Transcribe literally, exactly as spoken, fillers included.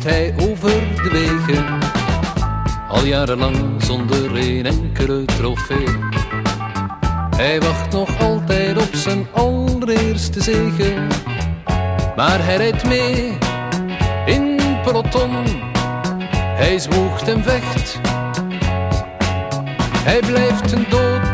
fietst hij over de wegen, al jarenlang zonder een enkele trofee. Hij wacht nog altijd op zijn allereerste zege, maar hij rijdt mee in peloton. Hij zwoegt en vecht, hij blijft een dood